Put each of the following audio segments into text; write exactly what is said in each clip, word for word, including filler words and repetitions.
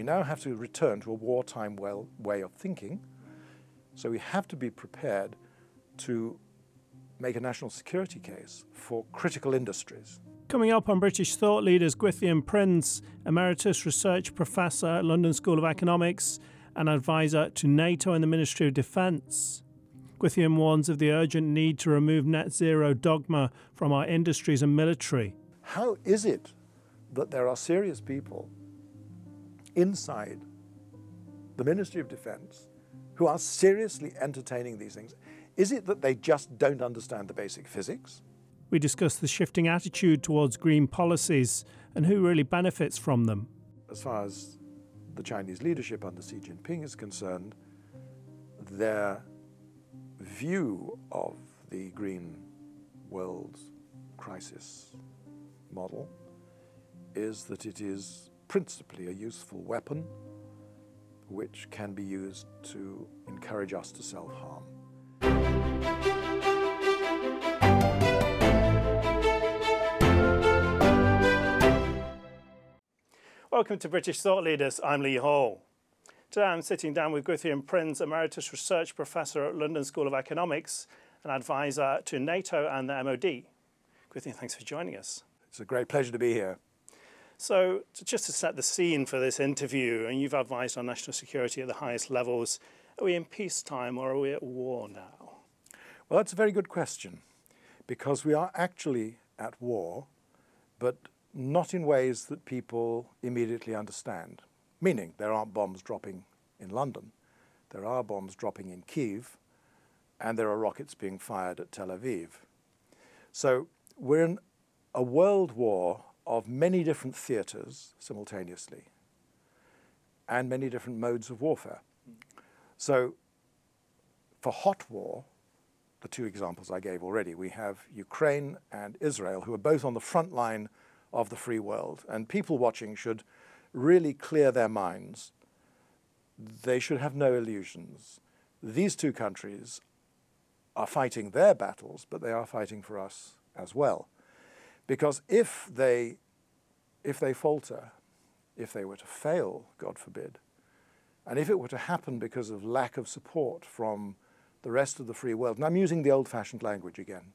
now have to return to a wartime well, way of thinking. So we have to be prepared to make a national security case for critical industries. Coming up on British Thought Leaders, Gwythian Prince, Emeritus Research Professor at London School of Economics and advisor to NATO and the Ministry of Defence. Gwythian warns of the urgent need to remove net zero dogma from our industries and military. How is it that there are serious people inside the Ministry of Defence who are seriously entertaining these things? Is it that they just don't understand the basic physics? We discuss the shifting attitude towards green policies and who really benefits from them. As far as the Chinese leadership under Xi Jinping is concerned, their view of the green world crisis model is that it is principally a useful weapon which can be used to encourage us to self-harm. Welcome to British Thought Leaders. I'm Lee Hall. Today I'm sitting down with Gwythian Prince, Emeritus Research Professor at London School of Economics and advisor to NATO and the M O D. Gwythian, thanks for joining us. It's a great pleasure to be here. So, to, just to set the scene for this interview, and you've advised on national security at the highest levels, are we in peacetime or are we at war now? Well, that's a very good question, because we are actually at war, but not in ways that people immediately understand. Meaning, there aren't bombs dropping in London, there are bombs dropping in Kyiv, and there are rockets being fired at Tel Aviv. So we're in a world war of many different theatres simultaneously, and many different modes of warfare. So for hot war, the two examples I gave already, we have Ukraine and Israel, who are both on the front line of the free world, and people watching should really clear their minds. They should have no illusions. These two countries are fighting their battles, but they are fighting for us as well. Because if they, if they falter, if they were to fail, God forbid, and if it were to happen because of lack of support from the rest of the free world, and I'm using the old-fashioned language again,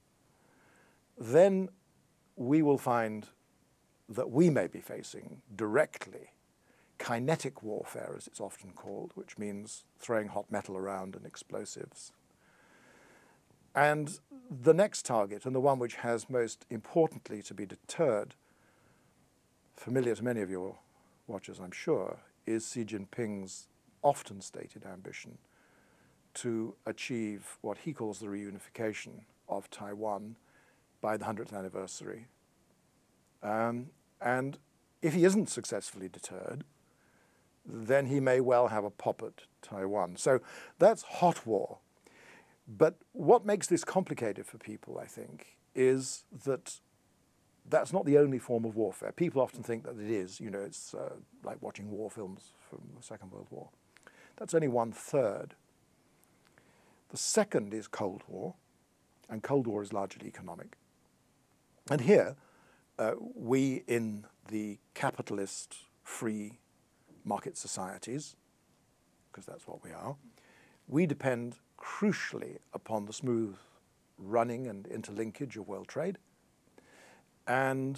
then we will find that we may be facing directly kinetic warfare, as it's often called, which means throwing hot metal around and explosives. And the next target, and the one which has most importantly to be deterred, familiar to many of your watchers, I'm sure, is Xi Jinping's often stated ambition to achieve what he calls the reunification of Taiwan by the hundredth anniversary. Um, and if he isn't successfully deterred, then he may well have a pop at Taiwan. So that's hot war. But what makes this complicated for people, I think, is that that's not the only form of warfare. People often think that it is. You know, it's uh, like watching war films from the Second World War. That's only one third. The second is Cold War, and Cold War is largely economic. And here, uh, we in the capitalist free market societies, because that's what we are, we depend crucially upon the smooth running and interlinkage of world trade. And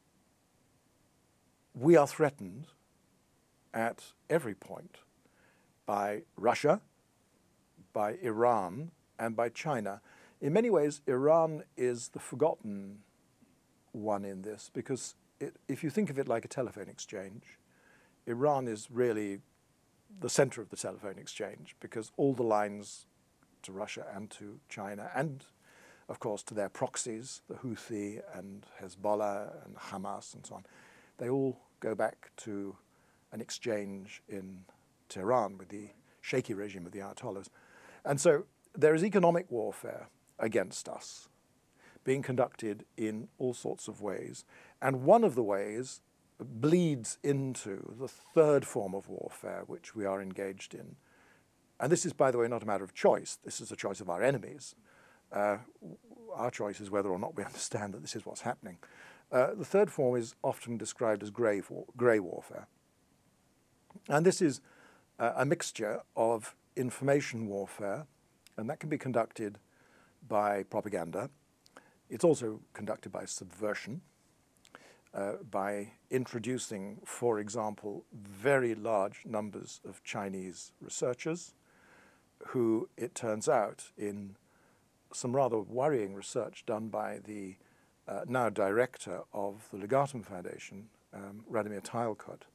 we are threatened at every point by Russia, by Iran, and by China. In many ways, Iran is the forgotten one in this, because it, if you think of it like a telephone exchange, Iran is really the center of the telephone exchange, because all the lines to Russia and to China, and of course to their proxies, the Houthi and Hezbollah and Hamas and so on, they all go back to an exchange in Tehran with the shaky regime of the Ayatollahs. And so there is economic warfare against us being conducted in all sorts of ways. And one of the ways bleeds into the third form of warfare which we are engaged in. And this is, by the way, not a matter of choice. This is a choice of our enemies. Uh, our choice is whether or not we understand that this is what's happening. Uh, the third form is often described as grey war, grey warfare. And this is uh, a mixture of information warfare, and that can be conducted by propaganda. It's also conducted by subversion, uh, by introducing, for example, very large numbers of Chinese researchers who, it turns out, in some rather worrying research done by the uh, now director of the Legatum Foundation, um, Radomir Teilkut,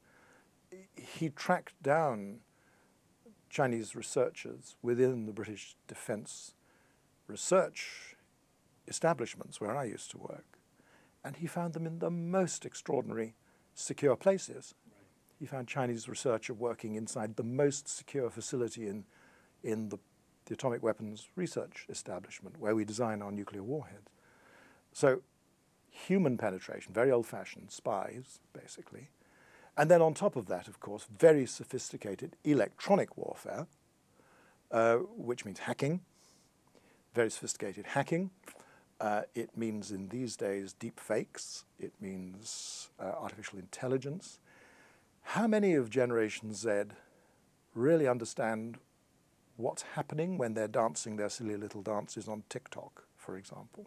he tracked down Chinese researchers within the British defense research establishments where I used to work, and he found them in the most extraordinary secure places. Right. He found Chinese researcher working inside the most secure facility in, in the, the atomic weapons research establishment where we design our nuclear warheads. So human penetration, very old-fashioned spies, basically. And then on top of that, of course, very sophisticated electronic warfare, uh, which means hacking, very sophisticated hacking. Uh, it means in these days deep fakes. It means uh, artificial intelligence. How many of Generation Z really understand what's happening when they're dancing their silly little dances on TikTok, for example?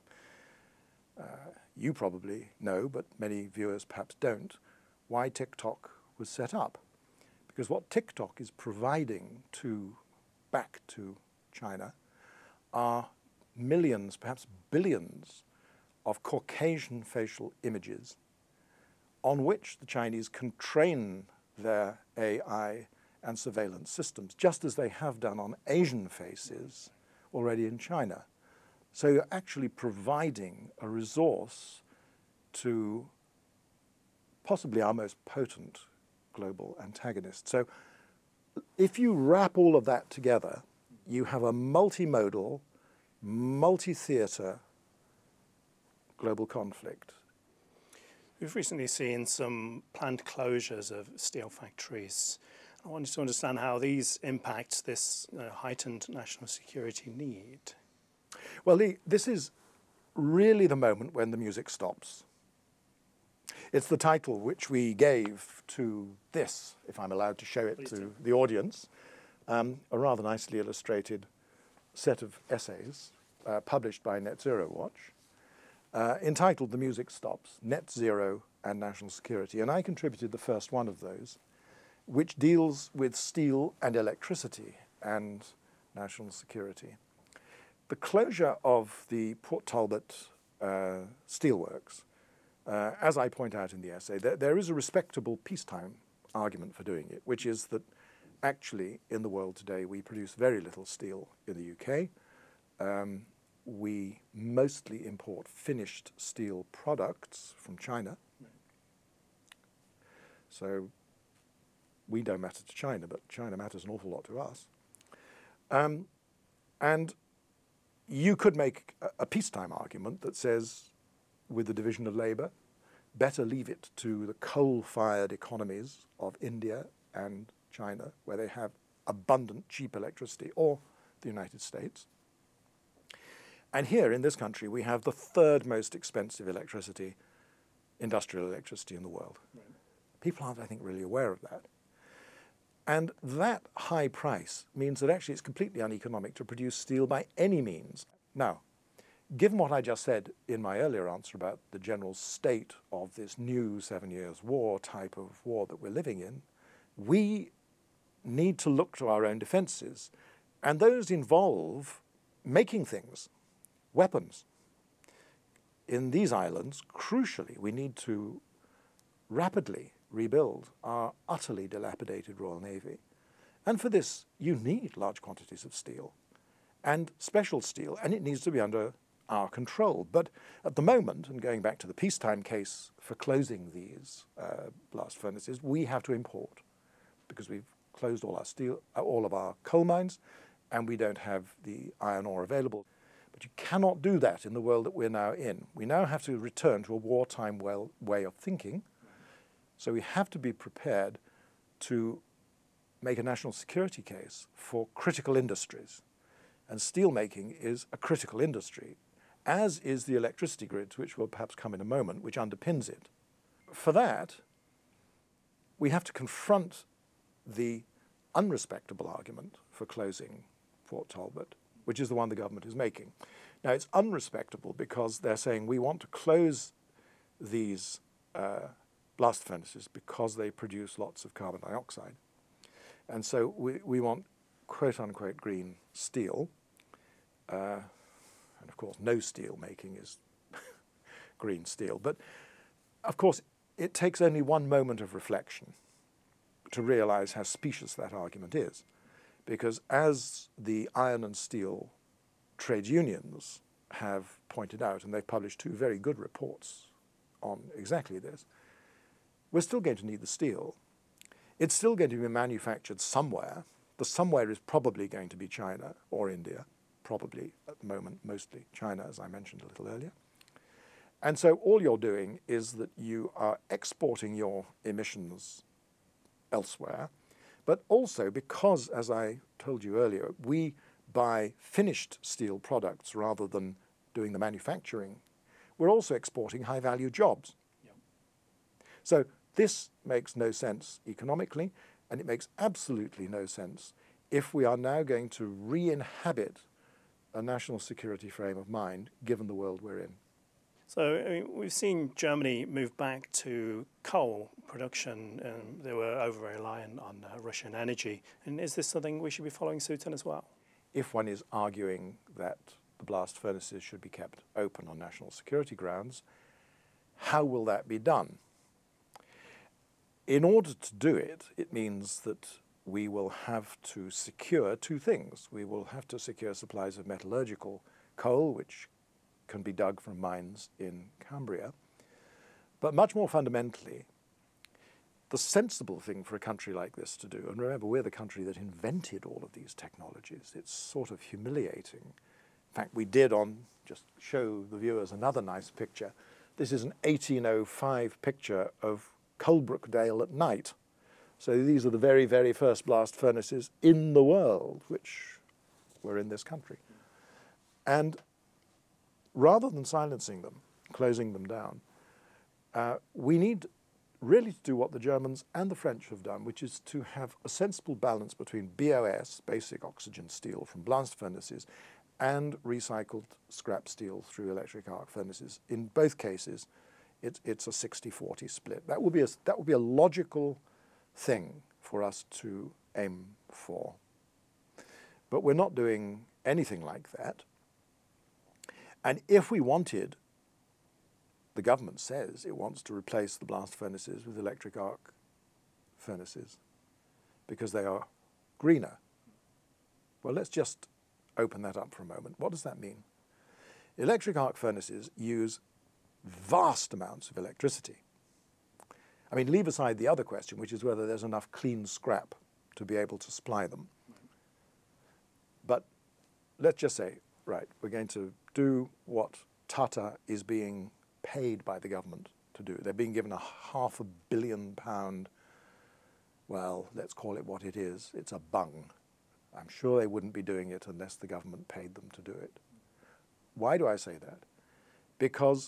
Uh, you probably know, but many viewers perhaps don't, why TikTok was set up. Because what TikTok is providing to, back to China are millions, perhaps billions, of Caucasian facial images on which the Chinese can train their A I and surveillance systems, just as they have done on Asian faces already in China. So you're actually providing a resource to possibly our most potent global antagonist. So if you wrap all of that together, you have a multimodal, multi-theatre global conflict. We've recently seen some planned closures of steel factories. I wanted to understand how these impact this uh, heightened national security need. Well, Lee, this is really the moment when the music stops. It's the title which we gave to this, if I'm allowed to show it Please to do. the audience, um, a rather nicely illustrated set of essays uh, published by Net Zero Watch, uh, entitled The Music Stops, Net Zero and National Security. And I contributed the first one of those, which deals with steel and electricity and national security. The closure of the Port Talbot uh, steelworks, uh, as I point out in the essay, there, there is a respectable peacetime argument for doing it, which is that actually in the world today we produce very little steel in the U K. Um, we mostly import finished steel products from China. So we don't matter to China, but China matters an awful lot to us. Um, and you could make a, a peacetime argument that says, with the division of labour, better leave it to the coal-fired economies of India and China, where they have abundant, cheap electricity, or the United States. And here in this country, we have the third most expensive electricity, industrial electricity in the world. Right. People aren't, I think, really aware of that. And that high price means that actually it's completely uneconomic to produce steel by any means. Now, given what I just said in my earlier answer about the general state of this new Seven Years' War type of war that we're living in, we need to look to our own defenses. And those involve making things, weapons. In these islands, crucially, we need to rapidly rebuild our utterly dilapidated Royal Navy. And for this, you need large quantities of steel and special steel, and it needs to be under our control. But at the moment, and going back to the peacetime case for closing these uh, blast furnaces, we have to import because we've closed all our steel, uh, all of our coal mines, and we don't have the iron ore available. But you cannot do that in the world that we're now in. We now have to return to a wartime well, way of thinking. So we have to be prepared to make a national security case for critical industries. And steelmaking is a critical industry, as is the electricity grid, which will perhaps come in a moment, which underpins it. For that, we have to confront the unrespectable argument for closing Port Talbot, which is the one the government is making. Now, it's unrespectable because they're saying we want to close these uh, blast furnaces because they produce lots of carbon dioxide. And so we, we want quote-unquote green steel. Uh, and of course, no steel making is green steel. But of course, it takes only one moment of reflection to realize how specious that argument is. Because as the iron and steel trade unions have pointed out, and they've published two very good reports on exactly this, we're still going to need the steel. It's still going to be manufactured somewhere. The somewhere is probably going to be China or India, probably at the moment mostly China, as I mentioned a little earlier. And so all you're doing is that you are exporting your emissions elsewhere, but also because, as I told you earlier, we buy finished steel products rather than doing the manufacturing, we're also exporting high-value jobs. Yep. So this makes no sense economically, and it makes absolutely no sense if we are now going to re-inhabit a national security frame of mind, given the world we're in. So I mean, we've seen Germany move back to coal production, and they were over-reliant on uh, Russian energy. And is this something we should be following suit in as well? If one is arguing that the blast furnaces should be kept open on national security grounds, how will that be done? In order to do it, it means that we will have to secure two things. We will have to secure supplies of metallurgical coal, which can be dug from mines in Cambria. But much more fundamentally, the sensible thing for a country like this to do, and remember, we're the country that invented all of these technologies. It's sort of humiliating. In fact, we did on, just show the viewers another nice picture. This is an eighteen oh five picture of Coalbrookdale at night. So these are the very, very first blast furnaces in the world, which were in this country. And rather than silencing them, closing them down, uh, we need really to do what the Germans and the French have done, which is to have a sensible balance between B O S, basic oxygen steel from blast furnaces, and recycled scrap steel through electric arc furnaces. In both cases, it's, it's a sixty forty split. That would be a, that would be a logical thing for us to aim for. But we're not doing anything like that. And if we wanted, the government says it wants to replace the blast furnaces with electric arc furnaces because they are greener. Well, let's just open that up for a moment. What does that mean? Electric arc furnaces use vast amounts of electricity. I mean, leave aside the other question, which is whether there's enough clean scrap to be able to supply them. But let's just say, right, we're going to do what Tata is being paid by the government to do. They're being given a half a billion pound, well, let's call it what it is. It's a bung. I'm sure they wouldn't be doing it unless the government paid them to do it. Why do I say that? Because,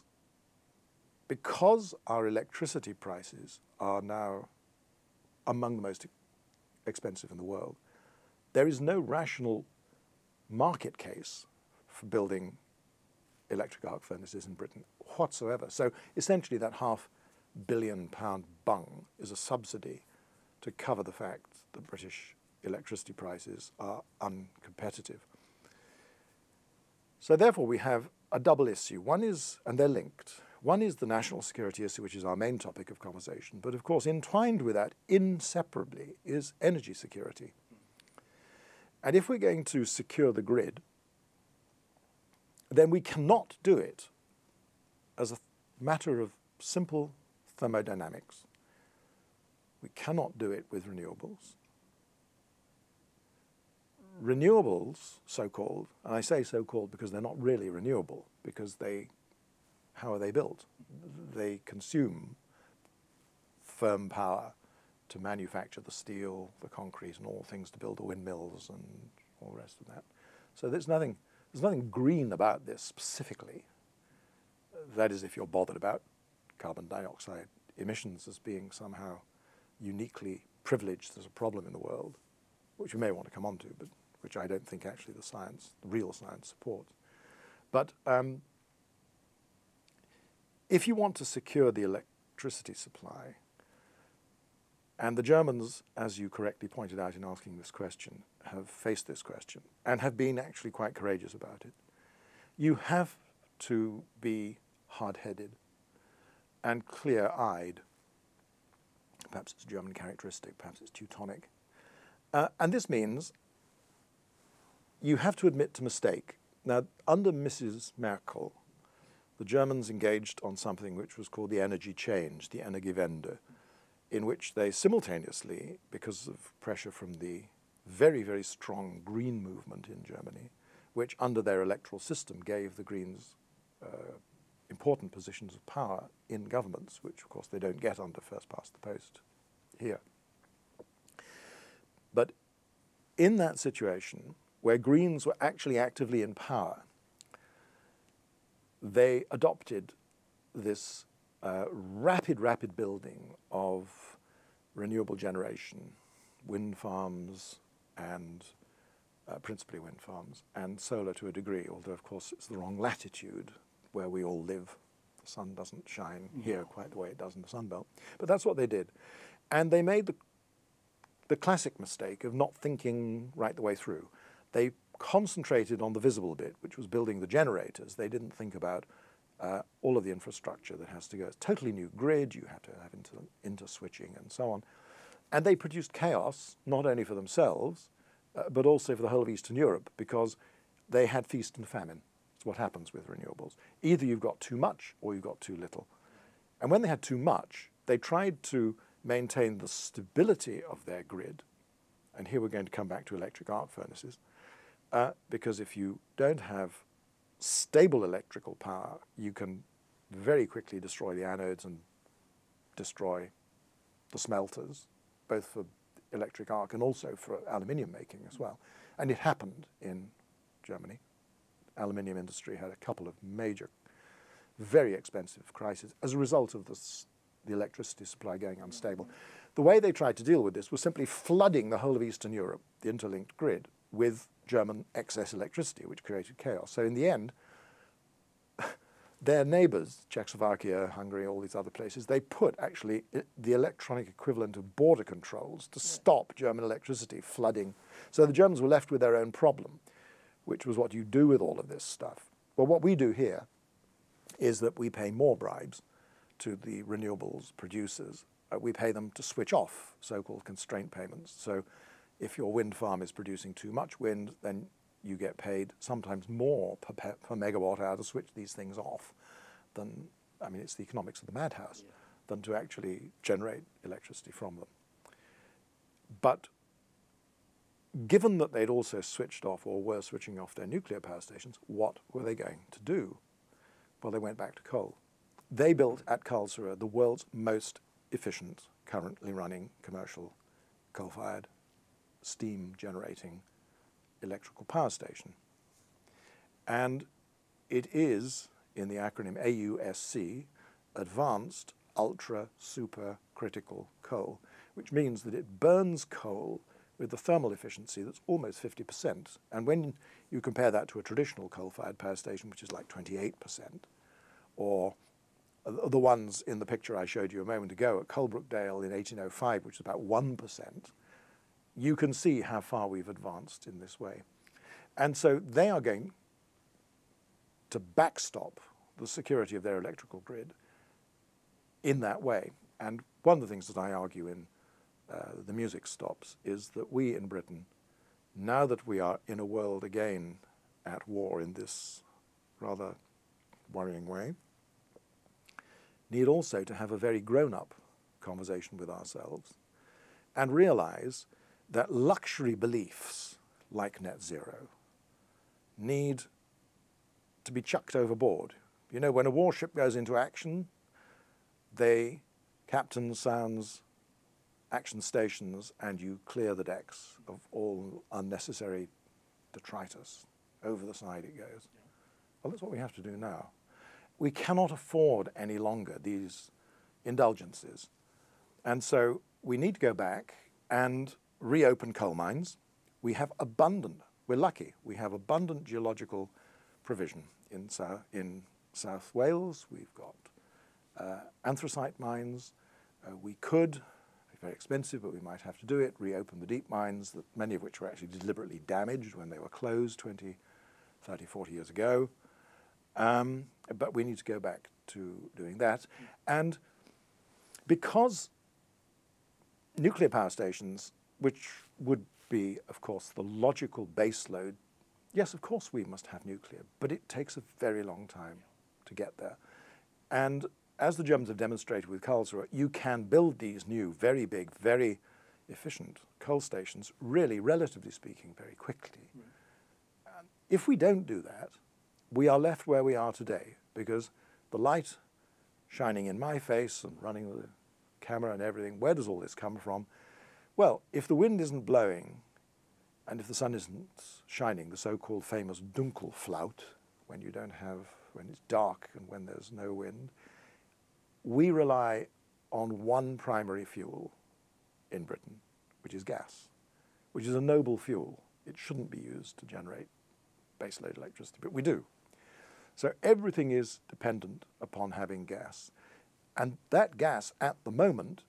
because our electricity prices are now among the most expensive in the world, there is no rational market case for building electric arc furnaces in Britain whatsoever. So essentially that half billion pound bung is a subsidy to cover the fact that British electricity prices are uncompetitive. So therefore we have a double issue. One is, and they're linked, one is the national security issue, which is our main topic of conversation, but of course entwined with that inseparably is energy security. And if we're going to secure the grid, then we cannot do it as a matter of simple thermodynamics. We cannot do it with renewables. Renewables, so-called, and I say so-called because they're not really renewable, because they, how are they built? They consume firm power to manufacture the steel, the concrete, and all things to build the windmills and all the rest of that. So there's nothing, there's nothing green about this specifically. That is, if you're bothered about carbon dioxide emissions as being somehow uniquely privilege there's a problem in the world, which we may want to come on to, but which I don't think actually the science, the real science supports. But um, if you want to secure the electricity supply, and the Germans, as you correctly pointed out in asking this question, have faced this question and have been actually quite courageous about it, you have to be hard-headed and clear-eyed. Perhaps it's a German characteristic, perhaps it's Teutonic. Uh, and this means you have to admit to mistake. Now, under Missus Merkel, the Germans engaged on something which was called the energy change, the Energiewende, in which they simultaneously, because of pressure from the very, very strong green movement in Germany, which under their electoral system gave the Greens uh, important positions of power in governments, which of course they don't get under first past the post here. But in that situation, where Greens were actually actively in power, they adopted this uh, rapid, rapid building of renewable generation, wind farms and uh, principally wind farms, and solar to a degree, although of course it's the wrong latitude where we all live. The sun doesn't shine here quite the way it does in the Sun Belt. But that's what they did. And they made the, the classic mistake of not thinking right the way through. They concentrated on the visible bit, which was building the generators. They didn't think about uh, all of the infrastructure that has to go. It's a totally new grid. You have to have inter, inter-switching and so on. And they produced chaos, not only for themselves, uh, but also for the whole of Eastern Europe, because they had feast and famine. It's what happens with renewables. Either you've got too much or you've got too little. And when they had too much, they tried to maintain the stability of their grid. And here we're going to come back to electric arc furnaces. Uh, because if you don't have stable electrical power, you can very quickly destroy the anodes and destroy the smelters, both for electric arc and also for aluminium making as well. And it happened in Germany. Aluminium industry had a couple of major, very expensive crises as a result of this, the electricity supply going unstable. The way they tried to deal with this was simply flooding the whole of Eastern Europe, the interlinked grid, with German excess electricity, which created chaos. So in the end, their neighbors, Czechoslovakia, Hungary, all these other places, they put actually the electronic equivalent of border controls to stop German electricity flooding. So the Germans were left with their own problem, which was what you do with all of this stuff. Well, what we do here is that we pay more bribes to the renewables producers. Uh, we pay them to switch off, so-called constraint payments. So if your wind farm is producing too much wind, then you get paid sometimes more per, per megawatt hour to switch these things off than, I mean, it's the economics of the madhouse, yeah. than to actually generate electricity from them. But given that they'd also switched off or were switching off their nuclear power stations, what were they going to do? Well, they went back to coal. They built at Karlsruhe the world's most efficient, currently running commercial coal-fired steam generating electrical power station. And it is, in the acronym A U S C, Advanced Ultra Super Critical Coal, which means that it burns coal with a thermal efficiency that's almost fifty percent. And when you compare that to a traditional coal-fired power station, which is like twenty-eight percent, or the ones in the picture I showed you a moment ago at Coalbrookdale in eighteen oh five, which is about one percent, you can see how far we've advanced in this way. And so they are going to backstop the security of their electrical grid in that way. And one of the things that I argue in uh, The Music Stops is that we in Britain, now that we are in a world again at war in this rather worrying way, need also to have a very grown-up conversation with ourselves and realize that luxury beliefs like net zero need to be chucked overboard. You know, when a warship goes into action, the captain sounds action stations and you clear the decks of all unnecessary detritus. Over the side it goes. Well, that's what we have to do now. We cannot afford any longer these indulgences. And so we need to go back and reopen coal mines. We have abundant, we're lucky, we have abundant geological provision in, South, in South Wales. We've got uh, anthracite mines. Uh, we could, be very expensive, but we might have to do it, reopen the deep mines, that, many of which were actually deliberately damaged when they were closed twenty, thirty, forty years ago. Um, but we need to go back to doing that. And because nuclear power stations, which would be, of course, the logical baseload, yes, of course we must have nuclear, but it takes a very long time to get there. And as the Germans have demonstrated with Karlsruhe, you can build these new, very big, very efficient coal stations, really, relatively speaking, very quickly. Right. Um, if we don't do that, we are left where we are today, because the light shining in my face and running the camera and everything, where does all this come from? Well, if the wind isn't blowing and if the sun isn't shining, the so-called famous Dunkelflaut, when you don't have, when it's dark and when there's no wind, we rely on one primary fuel in Britain, which is gas, which is a noble fuel. It shouldn't be used to generate baseload electricity, but we do. So everything is dependent upon having gas. And that gas at the moment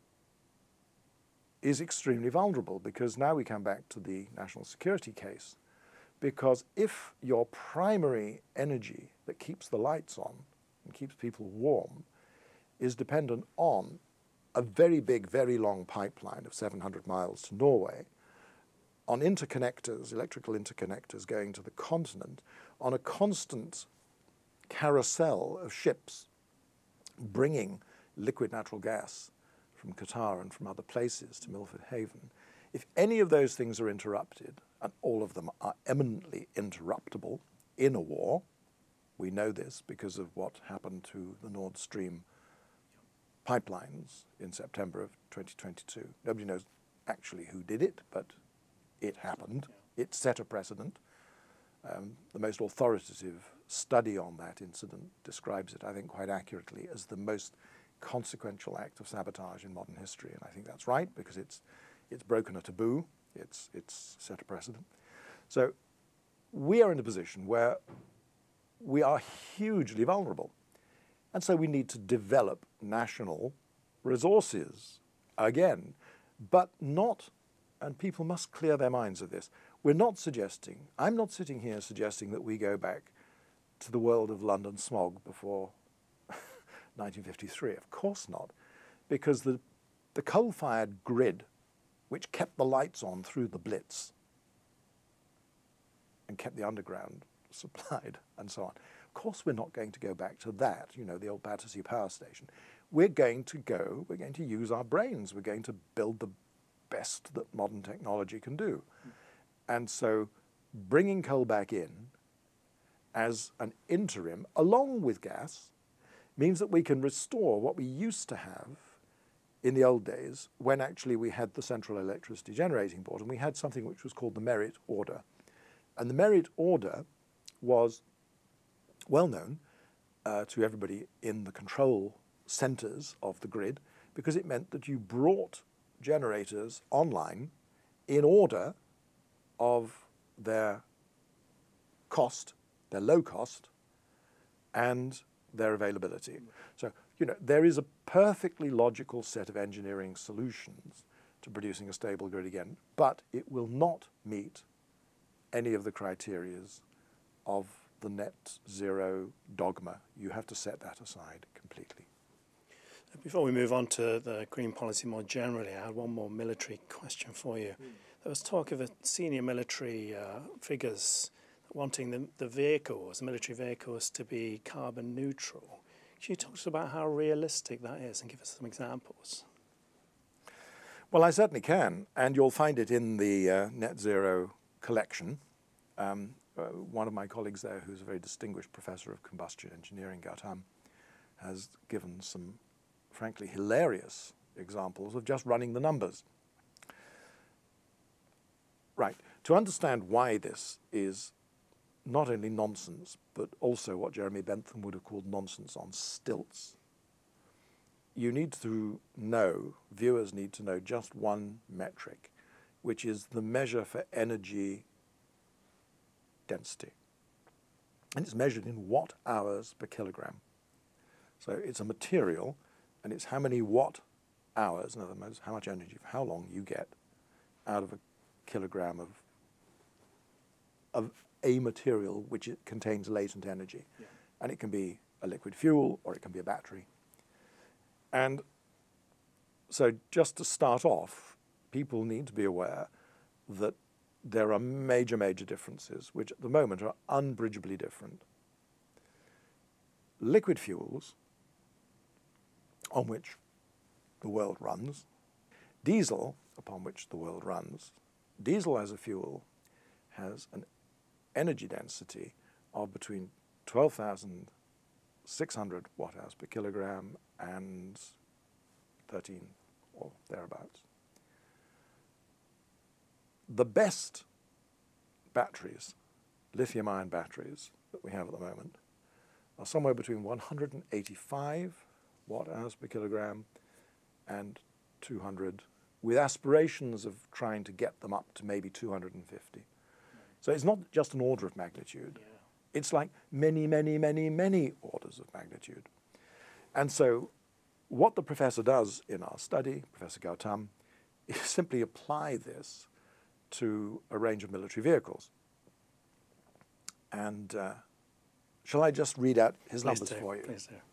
is extremely vulnerable, because now we come back to the national security case. Because if your primary energy that keeps the lights on and keeps people warm is dependent on a very big, very long pipeline of seven hundred miles to Norway, on interconnectors, electrical interconnectors going to the continent, on a constant carousel of ships bringing liquid natural gas from Qatar and from other places to Milford Haven, if any of those things are interrupted, and all of them are eminently interruptible in a war, we know this because of what happened to the Nord Stream pipelines in September of twenty twenty-two. Nobody knows actually who did it, but it happened. It set a precedent. Um, the most authoritative study on that incident describes it, I think, quite accurately as the most consequential act of sabotage in modern history. And I think that's right, because it's, it's broken a taboo, it's, it's set a precedent. So we are in a position where we are hugely vulnerable. And so we need to develop national resources again, but not, and people must clear their minds of this, we're not suggesting, I'm not sitting here suggesting that we go back to the world of London smog before nineteen fifty-three. Of course not, because the, the coal-fired grid, which kept the lights on through the Blitz and kept the underground supplied and so on. Of course we're not going to go back to that, you know, the old Battersea Power Station. We're going to go, we're going to use our brains, we're going to build the best that modern technology can do. Mm. And so bringing coal back in as an interim, along with gas, means that we can restore what we used to have in the old days, when actually we had the Central Electricity Generating Board, and we had something which was called the Merit Order. And the Merit Order was well known uh, to everybody in the control centers of the grid, because it meant that you brought generators online in order of their cost, their low cost, and their availability. So, you know, there is a perfectly logical set of engineering solutions to producing a stable grid again, but it will not meet any of the criterias of the net zero dogma. You have to set that aside completely. Before we move on to the green policy more generally, I had one more military question for you. Mm. There was talk of a senior military uh, figures wanting the, the vehicles, the military vehicles, to be carbon neutral. Can you talk to us about how realistic that is and give us some examples? Well, I certainly can, and you'll find it in the uh, net zero collection. Um, uh, one of my colleagues there, who's a very distinguished professor of combustion engineering, Gautam, has given some frankly hilarious examples of just running the numbers. Right, to understand why this is not only nonsense, but also what Jeremy Bentham would have called nonsense on stilts, you need to know, viewers need to know just one metric, which is the measure for energy density. And it's measured in watt hours per kilogram. So it's a material, and it's how many watt hours, in other words, how much energy for how long you get out of a kilogram of, of a material which it contains latent energy. Yeah. And it can be a liquid fuel or it can be a battery. And so just to start off, people need to be aware that there are major, major differences, which at the moment are unbridgeably different. Liquid fuels, on which the world runs, diesel, upon which the world runs, diesel as a fuel has an energy density of between twelve thousand six hundred watt hours per kilogram and thirteen or thereabouts. The best batteries, lithium-ion batteries that we have at the moment, are somewhere between one hundred eighty-five watt hours per kilogram and two hundred, with aspirations of trying to get them up to maybe two hundred fifty. So it's not just an order of magnitude. Yeah. It's like many, many, many, many orders of magnitude. And so what the professor does in our study, Professor Gautam, is simply apply this to a range of military vehicles. And uh, shall I just read out his Please numbers do. for you? Please do.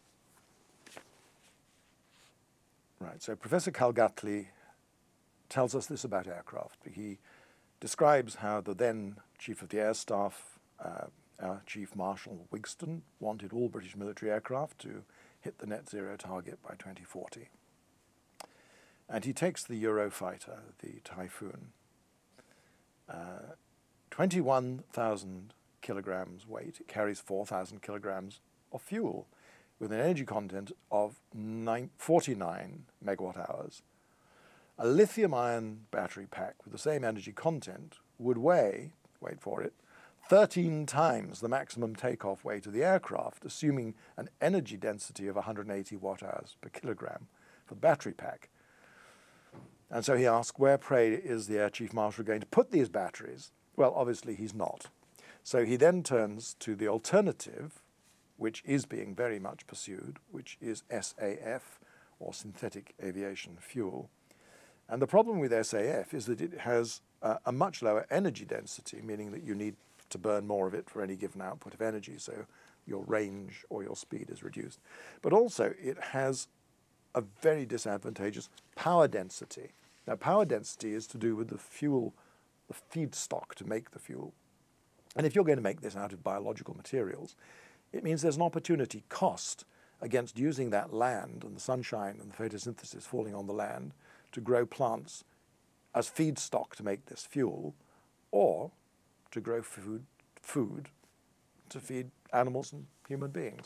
Right, so Professor Kalgatli tells us this about aircraft. He describes how the then Chief of the Air Staff, uh, our Chief Marshal Wigston, wanted all British military aircraft to hit the net zero target by twenty forty. And he takes the Eurofighter, the Typhoon, uh, twenty-one thousand kilograms weight. It carries four thousand kilograms of fuel with an energy content of nine, forty-nine megawatt hours. A lithium-ion battery pack with the same energy content would weigh, wait for it, thirteen times the maximum takeoff weight of the aircraft, assuming an energy density of one hundred eighty watt hours per kilogram for the battery pack. And so he asked, where, pray, is the Air Chief Marshal going to put these batteries? Well, obviously he's not. So he then turns to the alternative, which is being very much pursued, which is S A F, or synthetic aviation fuel. And the problem with S A F is that it has uh, a much lower energy density, meaning that you need to burn more of it for any given output of energy, so your range or your speed is reduced. But also it has a very disadvantageous power density. Now, power density is to do with the fuel, the feedstock to make the fuel. And if you're going to make this out of biological materials, it means there's an opportunity cost against using that land and the sunshine and the photosynthesis falling on the land to grow plants as feedstock to make this fuel, or to grow food, food to feed animals and human beings.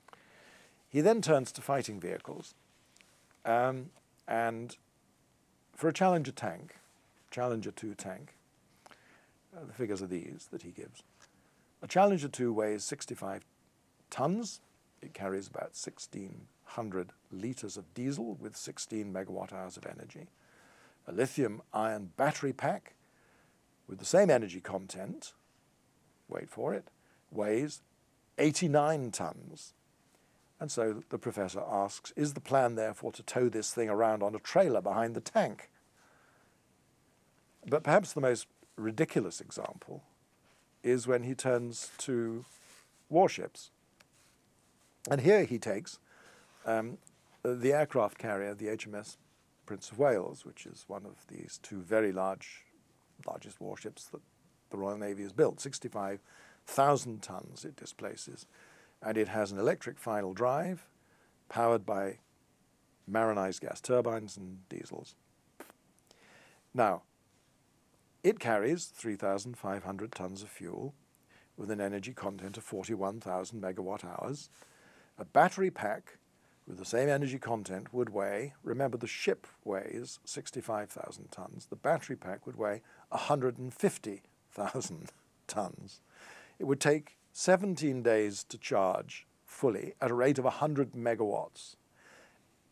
He then turns to fighting vehicles. Um, and for a Challenger tank, Challenger two tank, uh, the figures are these that he gives. A Challenger two weighs sixty-five tons. It carries about sixteen hundred litres of diesel with sixteen megawatt hours of energy. A lithium-ion battery pack with the same energy content, wait for it, weighs eighty-nine tons. And so the professor asks, is the plan therefore to tow this thing around on a trailer behind the tank? But perhaps the most ridiculous example is when he turns to warships. And here he takes um, the aircraft carrier, the H M S Prince of Wales, which is one of these two very large, largest warships that the Royal Navy has built. sixty-five thousand tons it displaces. And it has an electric final drive powered by marinized gas turbines and diesels. Now, it carries three thousand five hundred tons of fuel with an energy content of forty-one thousand megawatt hours. A battery pack with the same energy content would weigh, remember the ship weighs sixty-five thousand tons, the battery pack would weigh one hundred fifty thousand tons. It would take seventeen days to charge fully at a rate of one hundred megawatts.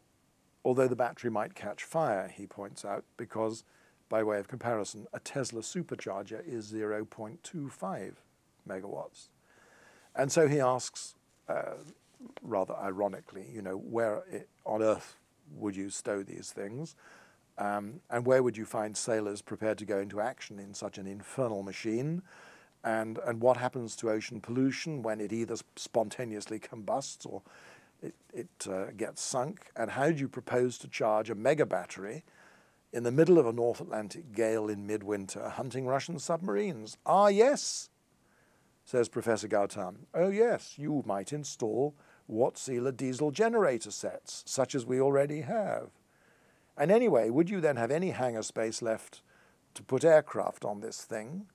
although the battery might catch fire, he points out, because, by way of comparison, a Tesla supercharger is zero point two five megawatts. And so he asks, uh, rather ironically, you know, where it, on earth would you stow these things? Um, and where would you find sailors prepared to go into action in such an infernal machine? And, and what happens to ocean pollution when it either spontaneously combusts or it, it uh, gets sunk? And how do you propose to charge a mega battery in the middle of a North Atlantic gale in midwinter, hunting Russian submarines? Ah, yes, says Professor Gautam. Oh, yes, you might install Wärtsilä diesel generator sets, such as we already have. And anyway, would you then have any hangar space left to put aircraft on this thing?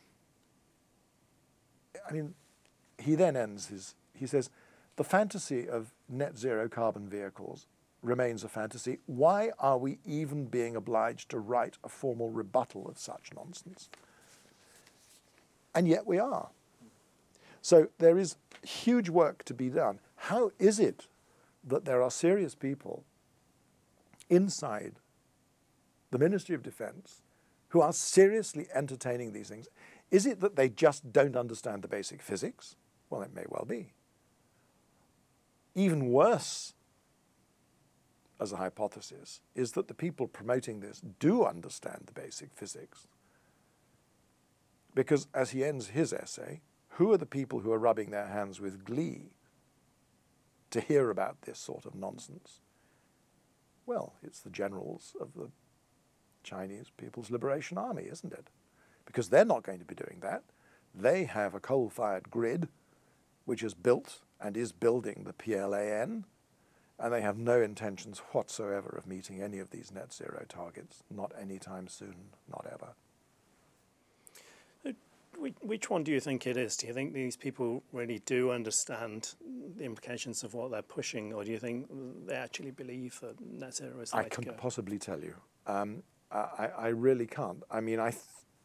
I mean, he then ends his, he says, the fantasy of net zero carbon vehicles remains a fantasy. Why are we even being obliged to write a formal rebuttal of such nonsense? And yet we are. So there is huge work to be done. How is it that there are serious people inside the Ministry of Defense who are seriously entertaining these things? Is it that they just don't understand the basic physics? Well, it may well be. Even worse, as a hypothesis, is that the people promoting this do understand the basic physics. Because as he ends his essay, who are the people who are rubbing their hands with glee to hear about this sort of nonsense? Well, it's the generals of the Chinese People's Liberation Army, isn't it? Because they're not going to be doing that. They have a coal-fired grid which is built and is building the P L A N, and they have no intentions whatsoever of meeting any of these net zero targets, not anytime soon, not ever. Which one do you think it is? Do you think these people really do understand the implications of what they're pushing, or do you think they actually believe that net zero is the way I to couldn't go? possibly tell you. Um, I, I really can't. I mean, I, th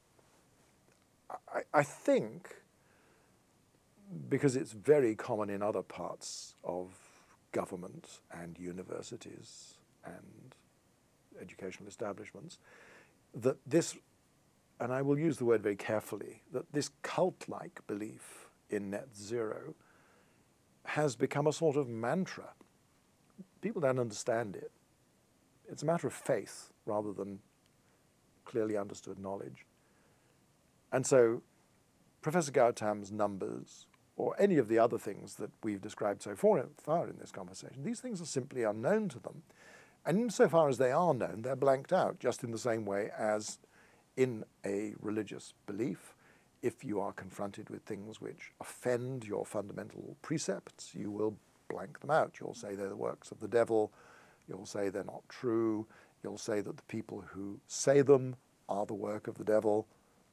I, I think, because it's very common in other parts of government and universities and educational establishments, that this, and I will use the word very carefully, that this cult-like belief in net zero has become a sort of mantra. People don't understand it. It's a matter of faith rather than clearly understood knowledge. And so Professor Gautam's numbers, or any of the other things that we've described so far in this conversation, these things are simply unknown to them. And insofar as they are known, they're blanked out, just in the same way as in a religious belief, if you are confronted with things which offend your fundamental precepts, you will blank them out. You'll say they're the works of the devil. You'll say they're not true. You'll say that the people who say them are the work of the devil.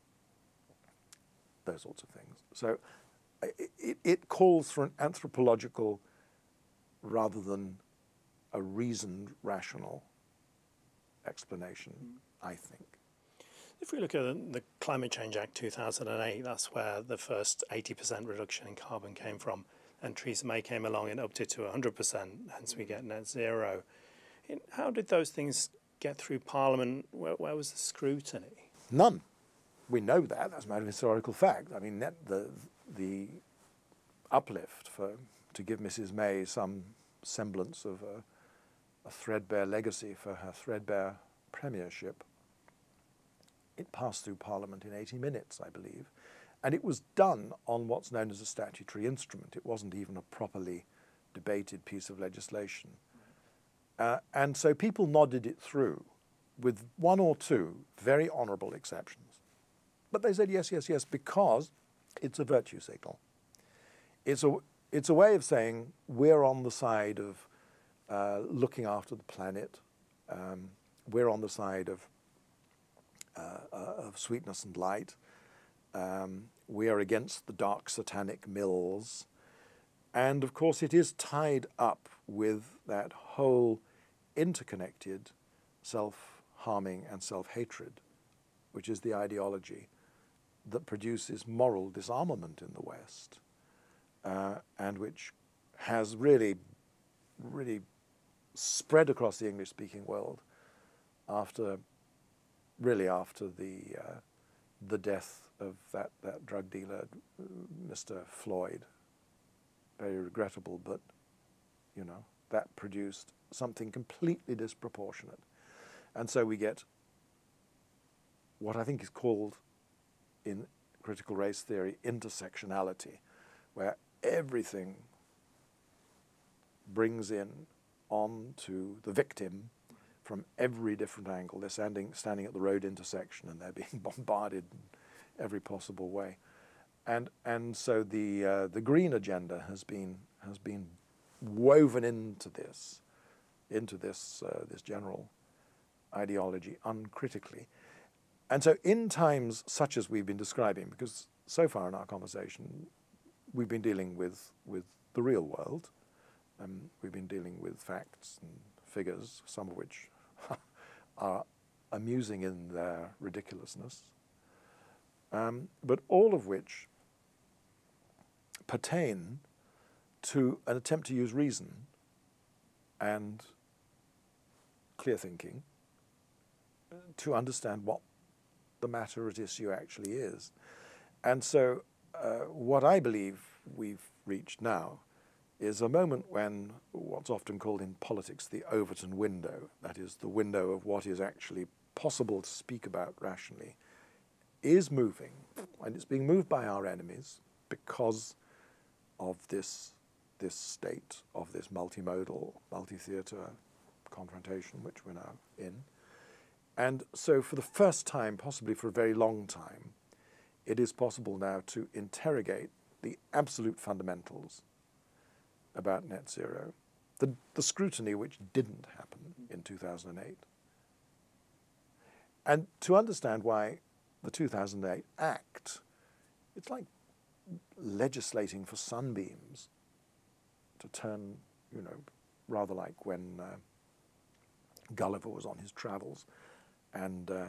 Those sorts of things. So it, it calls for an anthropological rather than a reasoned, rational explanation, I think. If we look at the Climate Change Act two thousand eight, that's where the first eighty percent reduction in carbon came from. And Theresa May came along and upped it to one hundred percent, hence we get net zero. How did those things get through Parliament? Where, where was the scrutiny? None. We know that. That's a matter of historical fact. I mean, net, the, the uplift for, to give Missus May some semblance of a, a threadbare legacy for her threadbare premiership, it passed through Parliament in eighty minutes, I believe. And it was done on what's known as a statutory instrument. It wasn't even a properly debated piece of legislation. Uh, and so people nodded it through with one or two very honourable exceptions. But they said yes, yes, yes, because it's a virtue signal. It's a, it's a way of saying we're on the side of uh, looking after the planet. Um, we're on the side of, uh, uh, of sweetness and light. Um, we are against the dark satanic mills. And of course it is tied up with that whole interconnected self-harming and self-hatred, which is the ideology that produces moral disarmament in the West, uh, and which has really, really spread across the English-speaking world after, really after the uh, the death of that, that drug dealer, Mister Floyd. Very regrettable, but, you know, that produced something completely disproportionate. And so we get what I think is called, in critical race theory, intersectionality, where everything brings in onto the victim from every different angle. They're standing, standing at the road intersection and they're being bombarded in every possible way. And, and so the, uh, the green agenda has been, has been woven into this, into this, uh, this general ideology uncritically. And so in times such as we've been describing, because so far in our conversation we've been dealing with, with the real world, um, we've been dealing with facts and figures, some of which are amusing in their ridiculousness, um, but all of which pertain to an attempt to use reason and clear thinking to understand what the matter at issue actually is. And so uh, what I believe we've reached now is a moment when what's often called in politics the Overton window, that is the window of what is actually possible to speak about rationally, is moving. And it's being moved by our enemies because of this, this state of this multimodal, multi-theatre confrontation which we're now in. And so for the first time, possibly for a very long time, it is possible now to interrogate the absolute fundamentals about net zero, the, the scrutiny which didn't happen in two thousand eight, and to understand why the two thousand eight Act, it's like legislating for sunbeams to turn, you know, rather like when uh, Gulliver was on his travels and uh,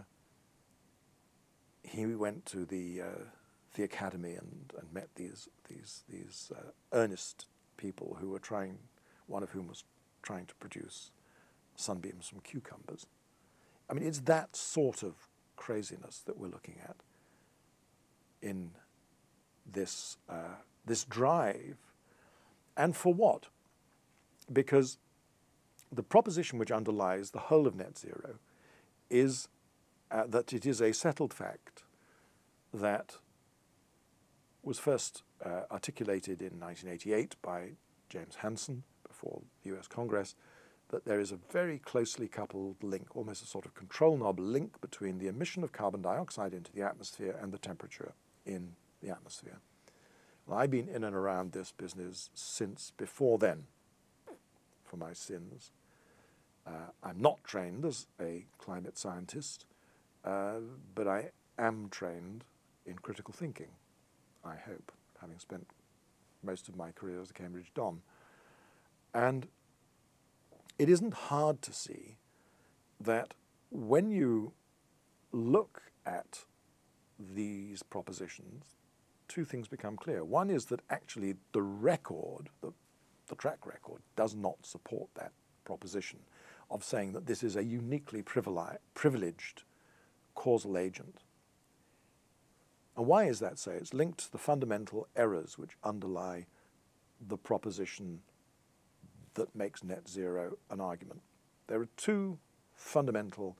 he went to the uh, the academy and, and met these these these uh, earnest people who were trying, one of whom was trying to produce sunbeams from cucumbers. I mean, it's that sort of craziness that we're looking at in this uh, this drive, and for what? Because the proposition which underlies the whole of net zero is uh, that it is a settled fact that was first uh, articulated in nineteen eighty-eight by James Hansen before the U S Congress, that there is a very closely coupled link, almost a sort of control knob link between the emission of carbon dioxide into the atmosphere and the temperature in the atmosphere. Well, I've been in and around this business since before then, for my sins. Uh, I'm not trained as a climate scientist, uh, but I am trained in critical thinking, I hope, having spent most of my career as a Cambridge Don. And it isn't hard to see that when you look at these propositions, two things become clear. One is that actually the record, the, the track record, does not support that proposition of saying that this is a uniquely privileged causal agent. And why is that so? It's linked to the fundamental errors which underlie the proposition that makes net zero an argument. There are two fundamental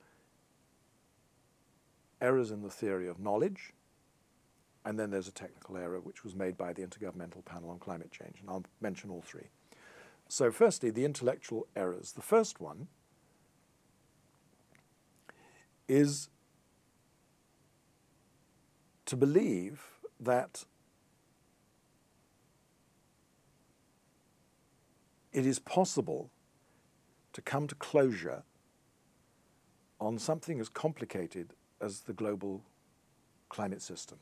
errors in the theory of knowledge, and then there's a technical error which was made by the Intergovernmental Panel on Climate Change, and I'll mention all three. So firstly, the intellectual errors. The first one is to believe that it is possible to come to closure on something as complicated as the global climate system.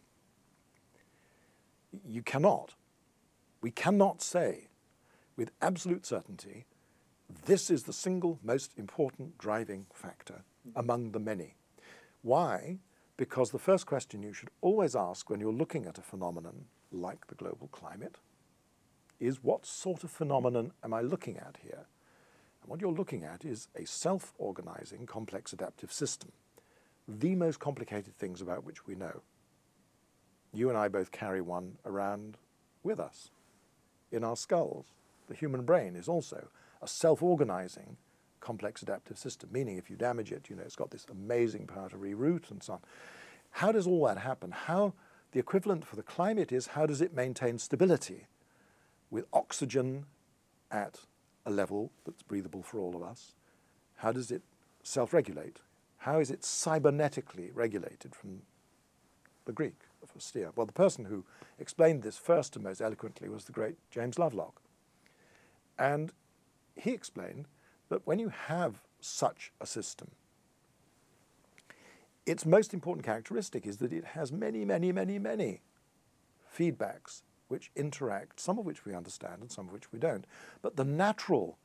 You cannot, we cannot say with absolute certainty, this is the single most important driving factor among the many. Why? Because the first question you should always ask when you're looking at a phenomenon like the global climate is, what sort of phenomenon am I looking at here? And what you're looking at is a self-organizing, complex adaptive system. The most complicated things about which we know. You and I both carry one around with us in our skulls. The human brain is also a self-organizing, complex adaptive system, meaning if you damage it, you know, it's got this amazing power to reroute and so on. How does all that happen? How, the equivalent for the climate is, how does it maintain stability with oxygen at a level that's breathable for all of us? How does it self-regulate? How is it cybernetically regulated, from the Greek for steer? Well, the person who explained this first and most eloquently was the great James Lovelock. And he explained that when you have such a system, its most important characteristic is that it has many, many, many, many feedbacks which interact, some of which we understand and some of which we don't. But the natural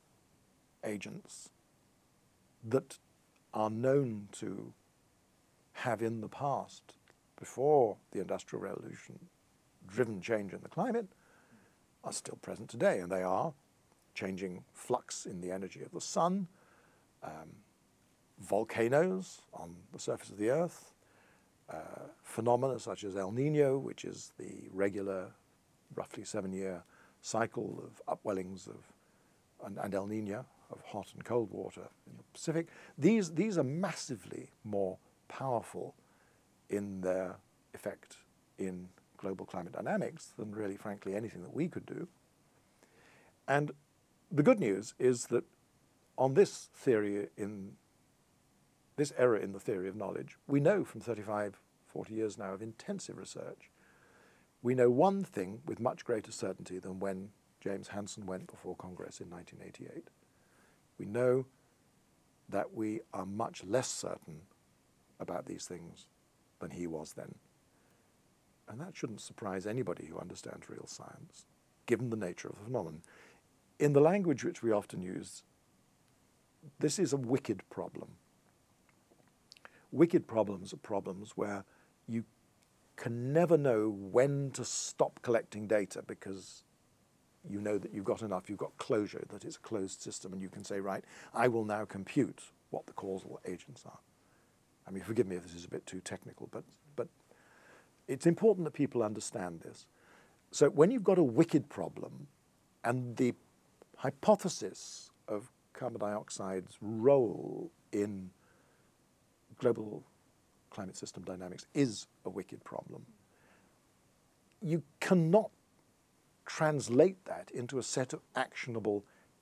agents that are known to have in the past, before the Industrial Revolution, driven change in the climate, are still present today, and they are changing flux in the energy of the sun, um, volcanoes on the surface of the earth, uh, phenomena such as El Nino, which is the regular, roughly seven-year cycle of upwellings of, and, and El Nino, of hot and cold water in the Pacific. These, these are massively more powerful in their effect in global climate dynamics than really, frankly, anything that we could do. And the good news is that on this theory, in this era in the theory of knowledge, we know from thirty-five, forty years now of intensive research, we know one thing with much greater certainty than when James Hansen went before Congress in nineteen eighty-eight. We know that we are much less certain about these things than he was then. And that shouldn't surprise anybody who understands real science, given the nature of the phenomenon. In the language which we often use, this is a wicked problem. Wicked problems are problems where you can never know when to stop collecting data, because you know that you've got enough, you've got closure, that it's a closed system, and you can say, right, I will now compute what the causal agents are. I mean, forgive me if this is a bit too technical, but, but it's important that people understand this. So when you've got a wicked problem, and the hypothesis of carbon dioxide's role in global climate system dynamics is a wicked problem, you cannot translate that into a set of actionable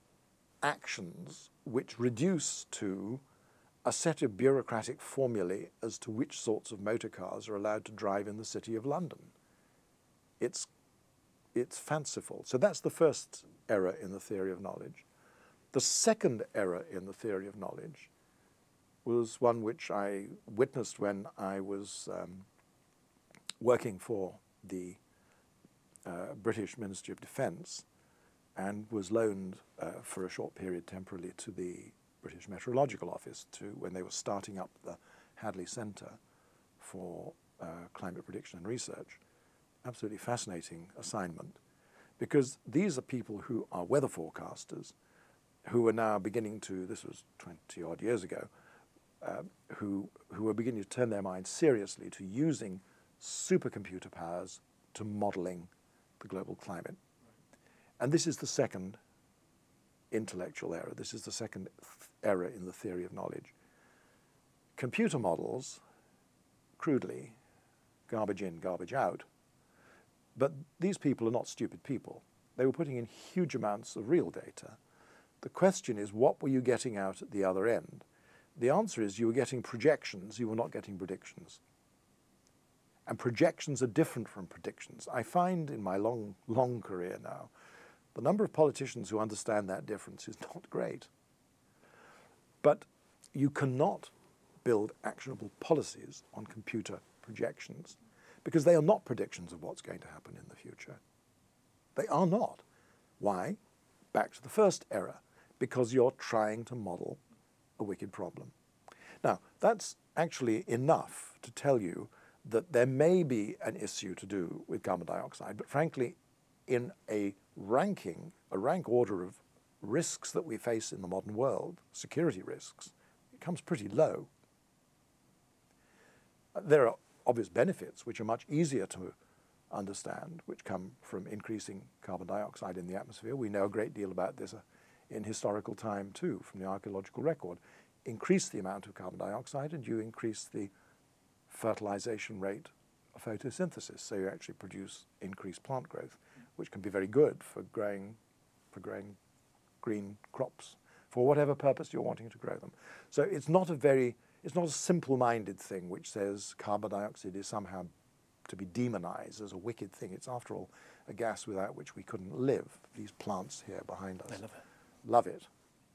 actions which reduce to a set of bureaucratic formulae as to which sorts of motor cars are allowed to drive in the city of London. It's, it's fanciful. So that's the first error in the theory of knowledge. The second error in the theory of knowledge was one which I witnessed when I was um, working for the uh, British Ministry of Defence, and was loaned uh, for a short period temporarily to the British Meteorological Office to when they were starting up the Hadley Centre for uh, climate prediction and research. Absolutely fascinating assignment, because these are people who are weather forecasters, who are now beginning to, this was twenty odd years ago, uh, who, who are beginning to turn their minds seriously to using supercomputer powers to modeling the global climate. And this is the second intellectual error. This is the second th- error in the theory of knowledge. Computer models, crudely, garbage in, garbage out. But these people are not stupid people. They were putting in huge amounts of real data. The question is, what were you getting out at the other end? The answer is you were getting projections, you were not getting predictions. And projections are different from predictions. I find in my long, long career now, the number of politicians who understand that difference is not great. But you cannot build actionable policies on computer projections, because they are not predictions of what's going to happen in the future. They are not. Why? Back to the first error, because you're trying to model a wicked problem. Now, that's actually enough to tell you that there may be an issue to do with carbon dioxide, but frankly, in a ranking, a rank order of risks that we face in the modern world, security risks, it comes pretty low. There are obvious benefits which are much easier to understand, which come from increasing carbon dioxide in the atmosphere. We know a great deal about this uh, in historical time too, from the archaeological record. Increase the amount of carbon dioxide and you increase the fertilization rate of photosynthesis, so you actually produce increased plant growth, which can be very good for growing, for growing green crops, for whatever purpose you're wanting to grow them. So it's not a very, it's not a simple-minded thing which says carbon dioxide is somehow to be demonized as a wicked thing. It's, after all, a gas without which we couldn't live. These plants here behind us They love it. love it.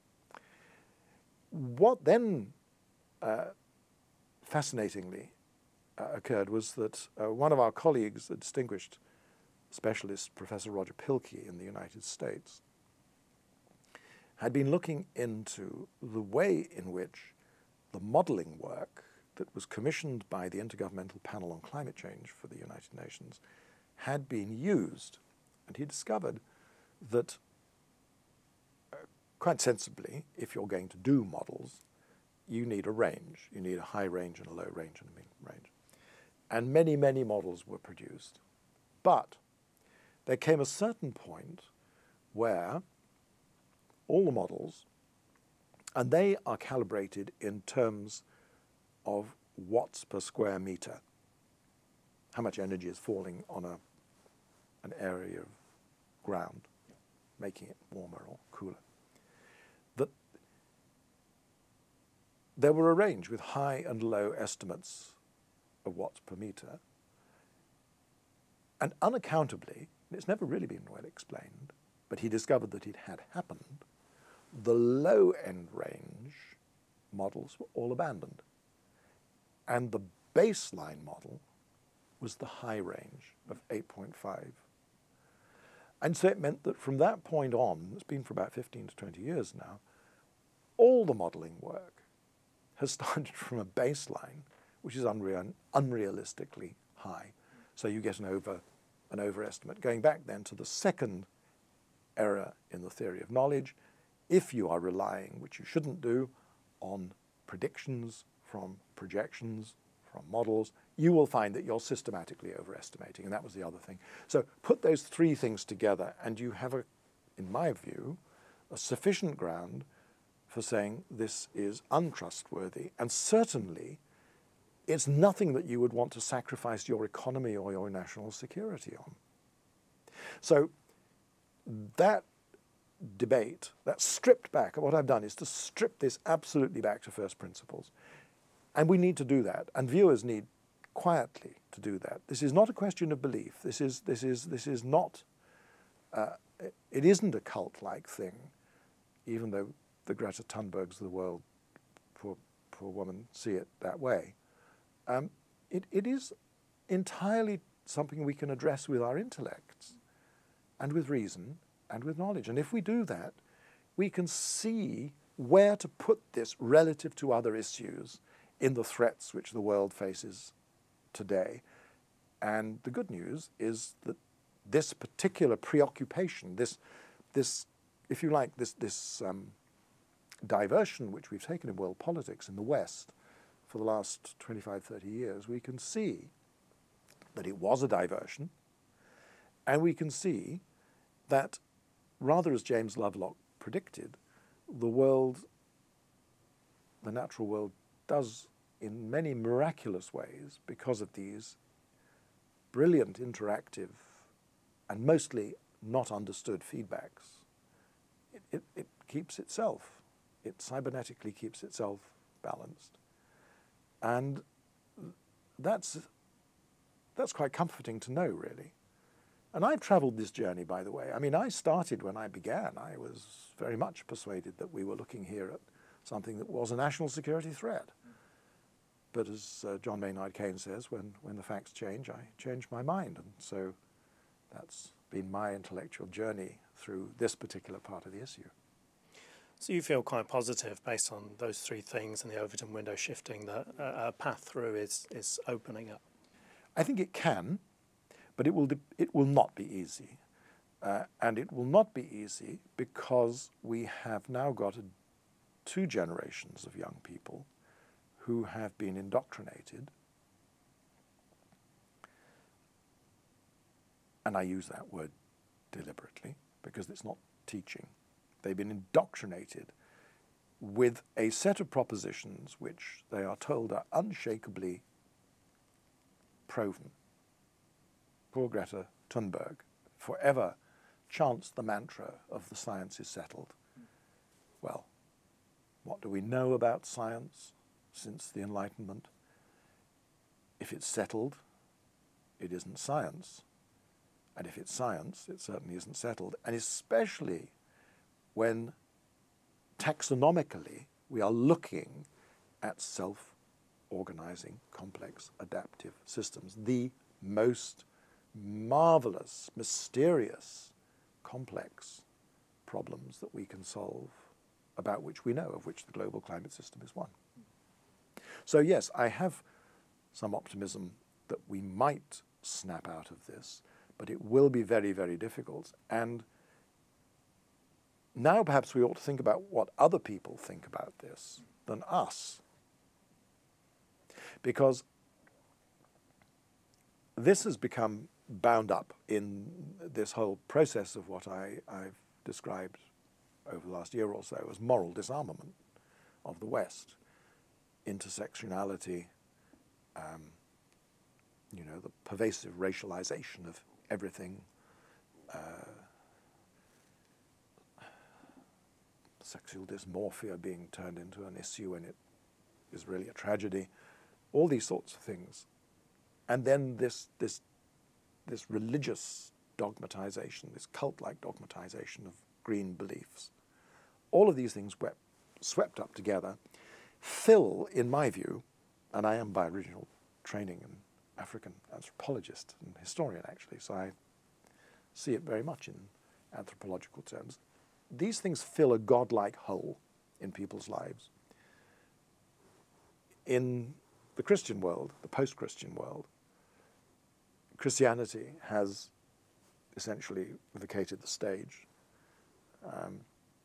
What then, uh, fascinatingly, uh, occurred was that uh, one of our colleagues, the distinguished specialist, Professor Roger Pilkey in the United States, had been looking into the way in which the modeling work that was commissioned by the Intergovernmental Panel on Climate Change for the United Nations had been used. And he discovered that uh, quite sensibly, if you're going to do models, you need a range. You need a high range and a low range and a medium range. And many, many models were produced. But there came a certain point where all the models, and they are calibrated in terms of watts per square meter, how much energy is falling on a, an area of ground, making it warmer or cooler. That there were a range with high and low estimates of watts per meter, and unaccountably, it's never really been well explained, but he discovered that it had happened, the low-end range models were all abandoned. And the baseline model was the high range of eight point five. And so it meant that from that point on, it's been for about fifteen to twenty years now, all the modeling work has started from a baseline which is unreal, unrealistically high. So you get an over, an overestimate. Going back then to the second error in the theory of knowledge, if you are relying, which you shouldn't do, on predictions from projections, from models, you will find that you're systematically overestimating, and that was the other thing. So put those three things together and you have, a, in my view, a sufficient ground for saying this is untrustworthy, and certainly it's nothing that you would want to sacrifice your economy or your national security on. So that debate, that stripped back, what I've done is to strip this absolutely back to first principles. And we need to do that, and viewers need quietly to do that. This is not a question of belief. This is, this is, this is not, uh, it isn't a cult-like thing, even though the Greta Thunbergs of the world, poor, poor woman, see it that way. Um, it, it is entirely something we can address with our intellects and with reason and with knowledge. And if we do that, we can see where to put this relative to other issues in the threats which the world faces today. And the good news is that this particular preoccupation, this, this if you like, this, this um, diversion which we've taken in world politics in the West for the last twenty-five, thirty years, we can see that it was a diversion, and we can see that, rather as James Lovelock predicted, the world, the natural world, does in many miraculous ways, because of these brilliant interactive and mostly not understood feedbacks, it, it, it keeps itself, it cybernetically keeps itself balanced. And that's, that's quite comforting to know, really. And I've traveled this journey, by the way. I mean, I started when I began. I was very much persuaded that we were looking here at something that was a national security threat. But as uh, John Maynard Keynes says, when, when the facts change, I change my mind. And so that's been my intellectual journey through this particular part of the issue. So you feel quite positive based on those three things and the Overton window shifting that uh, a path through is, is opening up? I think it can, but it will, it will not be easy. Uh, and it will not be easy because we have now got a, two generations of young people who have been indoctrinated, and I use that word deliberately because it's not teaching. They've been indoctrinated with a set of propositions which they are told are unshakably proven. Poor Greta Thunberg forever chants the mantra of the science is settled. Well, what do we know about science since the Enlightenment? If it's settled, it isn't science. And if it's science, it certainly isn't settled. And especially when taxonomically we are looking at self-organizing, complex, adaptive systems, the most marvelous, mysterious, complex problems that we can solve, about which we know, of which the global climate system is one. So yes, I have some optimism that we might snap out of this, but it will be very, very difficult. And now perhaps we ought to think about what other people think about this than us. Because this has become bound up in this whole process of what I, I've described over the last year or so as moral disarmament of the West, intersectionality, um, you know, the pervasive racialization of everything, uh, sexual dysmorphia being turned into an issue when it is really a tragedy, all these sorts of things. And then this, this, this religious dogmatization, this cult-like dogmatization of green beliefs. All of these things were swept up together, fill, in my view, and I am by original training an African anthropologist and historian actually, so I see it very much in anthropological terms. These things fill a godlike hole in people's lives. In the Christian world, the post-Christian world, Christianity has essentially vacated the stage. Um,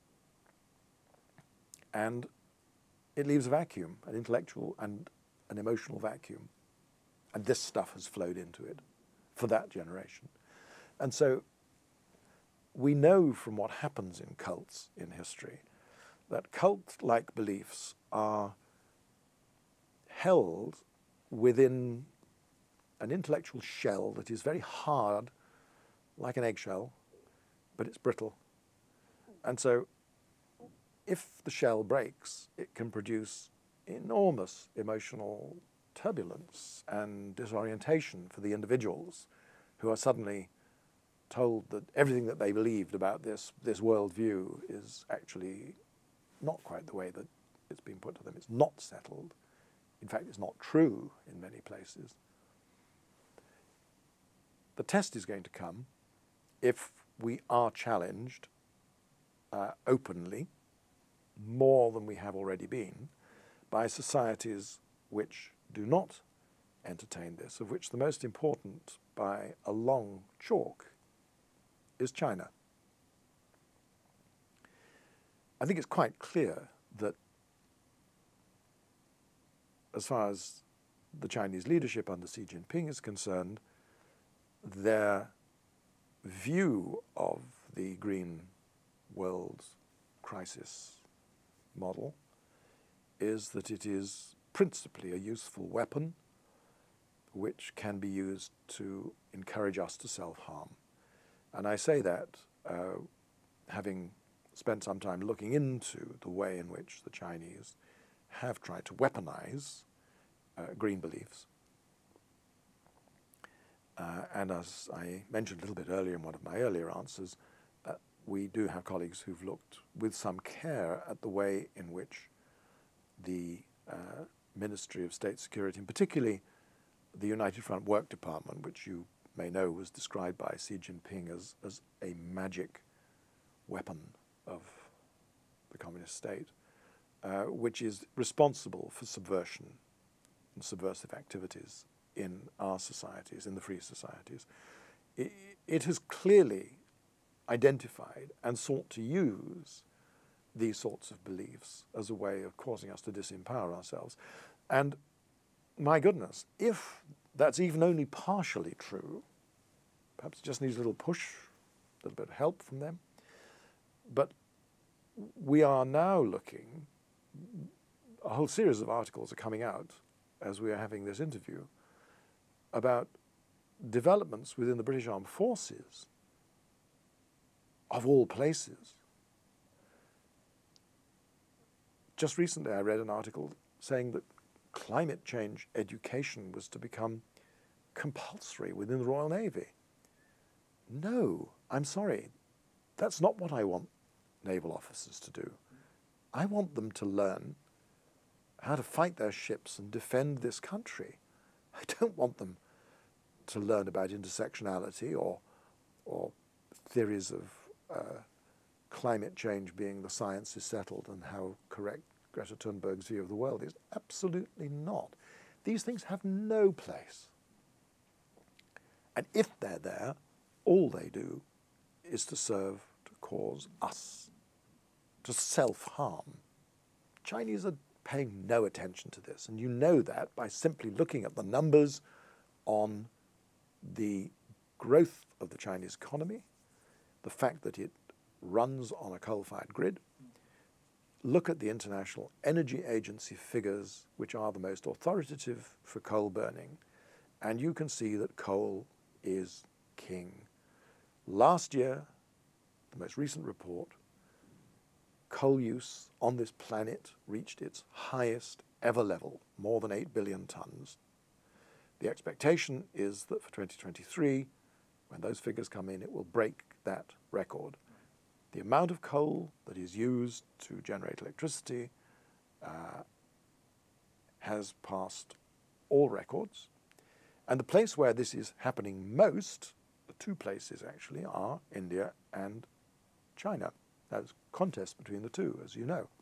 and it leaves a vacuum, an intellectual and an emotional vacuum. And this stuff has flowed into it for that generation. And so we know from what happens in cults in history that cult-like beliefs are held within an intellectual shell that is very hard, like an eggshell, but it's brittle. And so if the shell breaks, it can produce enormous emotional turbulence and disorientation for the individuals who are suddenly told that everything that they believed about this, this worldview is actually not quite the way that it's been put to them. It's not settled. In fact, it's not true in many places. The test is going to come if we are challenged uh, openly, more than we have already been, by societies which do not entertain this, of which the most important by a long chalk is China. I think it's quite clear that as far as the Chinese leadership under Xi Jinping is concerned, their view of the green world crisis model is that it is principally a useful weapon which can be used to encourage us to self-harm. And I say that uh, having spent some time looking into the way in which the Chinese have tried to weaponize uh, green beliefs. Uh, and as I mentioned a little bit earlier in one of my earlier answers, uh, we do have colleagues who've looked with some care at the way in which the uh, Ministry of State Security, and particularly the United Front Work Department, which you may know was described by Xi Jinping as, as a magic weapon of the communist state, uh, which is responsible for subversion and subversive activities in our societies, in the free societies. It, it has clearly identified and sought to use these sorts of beliefs as a way of causing us to disempower ourselves. And my goodness, if that's even only partially true, perhaps it just needs a little push, a little bit of help from them. But we are now looking, a whole series of articles are coming out as we are having this interview about developments within the British Armed Forces, of all places. Just recently I read an article saying that climate change education was to become compulsory within the Royal Navy. No, I'm sorry. That's not what I want naval officers to do. I want them to learn how to fight their ships and defend this country. I don't want them to learn about intersectionality or, or theories of uh, climate change being the science is settled and how correct Greta Thunberg's view of the world is. Absolutely not. These things have no place. And if they're there, all they do is to serve to cause us to self-harm. Chinese are paying no attention to this, and you know that by simply looking at the numbers on the growth of the Chinese economy, the fact that it runs on a coal-fired grid. Look at the International Energy Agency figures, which are the most authoritative for coal burning, and you can see that coal is king. Last year, the most recent report, coal use on this planet reached its highest ever level, more than eight billion tons. The expectation is that for twenty twenty-three, when those figures come in, it will break that record. The amount of coal that is used to generate electricity uh, has passed all records. And the place where this is happening most, the two places actually, are India and China. There's contest between the two, as you know.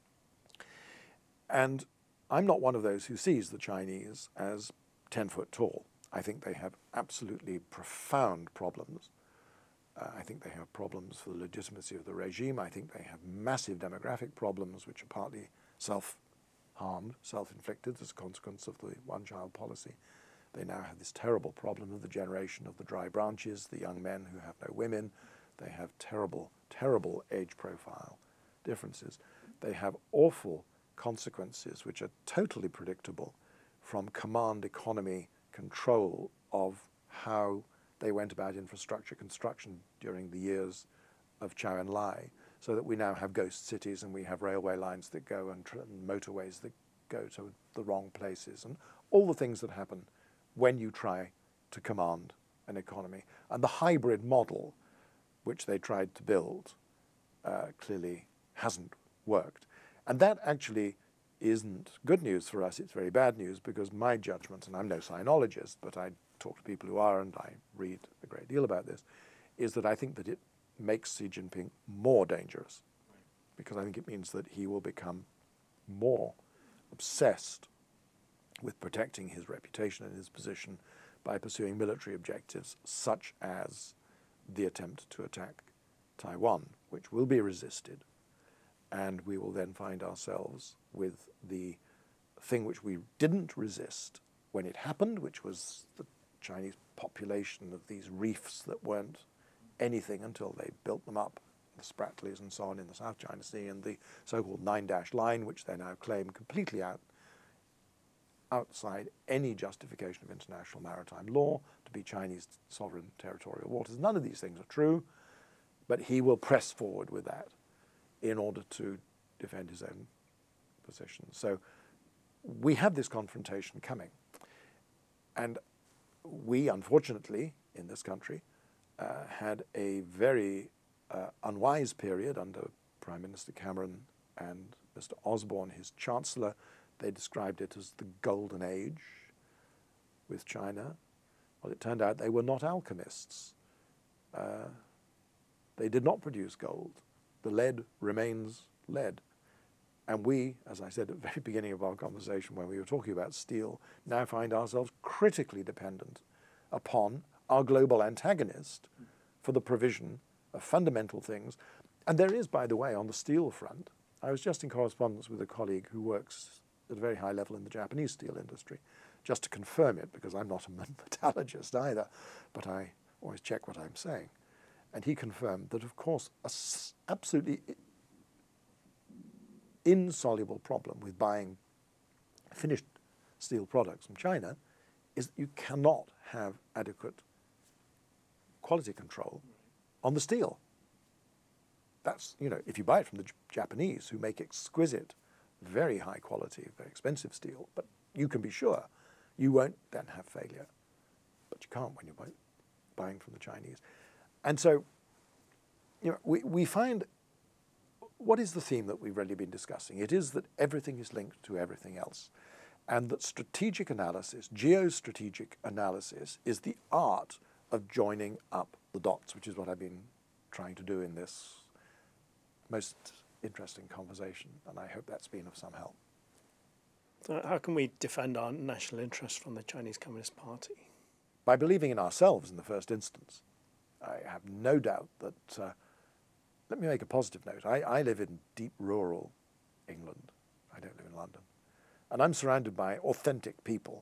And I'm not one of those who sees the Chinese as ten foot tall. I think they have absolutely profound problems. Uh, I think they have problems for the legitimacy of the regime. I think they have massive demographic problems, which are partly self-harmed, self-inflicted as a consequence of the one-child policy. They now have this terrible problem of the generation of the dry branches, the young men who have no women. They have terrible, terrible age profile differences. They have awful consequences, which are totally predictable, from command economy control of how they went about infrastructure construction during the years of Zhou Enlai, so that we now have ghost cities and we have railway lines that go and, tr and motorways that go to the wrong places, and all the things that happen when you try to command an economy. And the hybrid model which they tried to build uh, clearly hasn't worked. And that actually isn't good news for us, it's very bad news, because my judgment, and I'm no sinologist, but I talk to people who are and I read a great deal about this, is that I think that it makes Xi Jinping more dangerous, because I think it means that he will become more obsessed with protecting his reputation and his position by pursuing military objectives such as the attempt to attack Taiwan, which will be resisted. And we will then find ourselves with the thing which we didn't resist when it happened, which was the Chinese population of these reefs that weren't anything until they built them up, the Spratlys and so on in the South China Sea, and the so-called nine-dash line, which they now claim completely out, outside any justification of international maritime law to be Chinese sovereign territorial waters. None of these things are true, but he will press forward with that in order to defend his own position. So we have this confrontation coming. And we, unfortunately, in this country, uh, had a very uh, unwise period under Prime Minister Cameron and Mister Osborne, his chancellor. They described it as the golden age with China. Well, it turned out they were not alchemists. Uh, they did not produce gold. The lead remains lead. And we, as I said at the very beginning of our conversation when we were talking about steel, now find ourselves critically dependent upon our global antagonist for the provision of fundamental things. And there is, by the way, on the steel front, I was just in correspondence with a colleague who works at a very high level in the Japanese steel industry, just to confirm it, because I'm not a metallurgist either, but I always check what I'm saying. And he confirmed that, of course, an absolutely insoluble problem with buying finished steel products from China is that you cannot have adequate quality control on the steel. That's, you know, if you buy it from the J- Japanese, who make exquisite, very high quality, very expensive steel, but you can be sure you won't then have failure. But you can't when you're buy, buying from the Chinese. And so, you know, we, we find, what is the theme that we've really been discussing? It is that everything is linked to everything else, and that strategic analysis, geostrategic analysis, is the art of joining up the dots, which is what I've been trying to do in this most interesting conversation, and I hope that's been of some help. So how can we defend our national interest from the Chinese Communist Party? By believing in ourselves in the first instance. I have no doubt that, uh, let me make a positive note, I, I live in deep rural England. I don't live in London. And I'm surrounded by authentic people.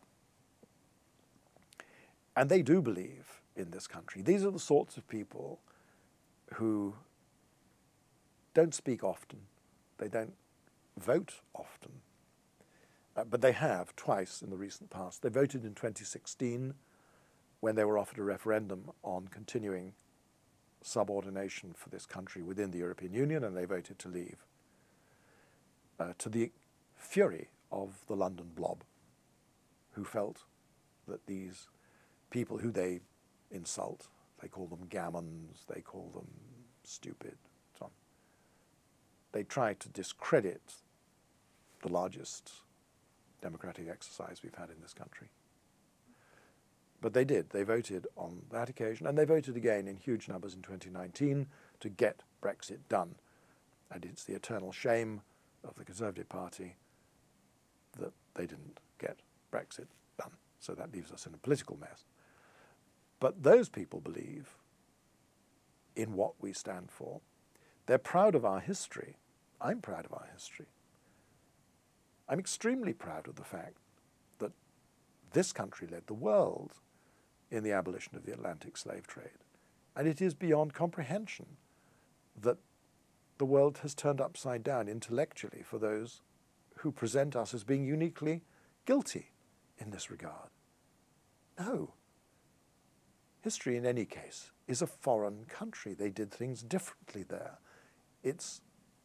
And they do believe in this country. These are the sorts of people who don't speak often. They don't vote often. Uh, but they have twice in the recent past. They voted in twenty sixteen when they were offered a referendum on continuing subordination for this country within the European Union, and they voted to leave. Uh, to the fury of the London blob, who felt that these people who they insult, they call them gammons, they call them stupid, so on. They try to discredit the largest democratic exercise we've had in this country. But they did. They voted on that occasion, and they voted again in huge numbers in twenty nineteen to get Brexit done. And it's the eternal shame of the Conservative Party that they didn't get Brexit done. So that leaves us in a political mess. But those people believe in what we stand for. They're proud of our history. I'm proud of our history. I'm extremely proud of the fact that this country led the world in the abolition of the Atlantic slave trade. And it is beyond comprehension that the world has turned upside down intellectually for those who present us as being uniquely guilty in this regard. No. History, in any case, is a foreign country. They did things differently there. It's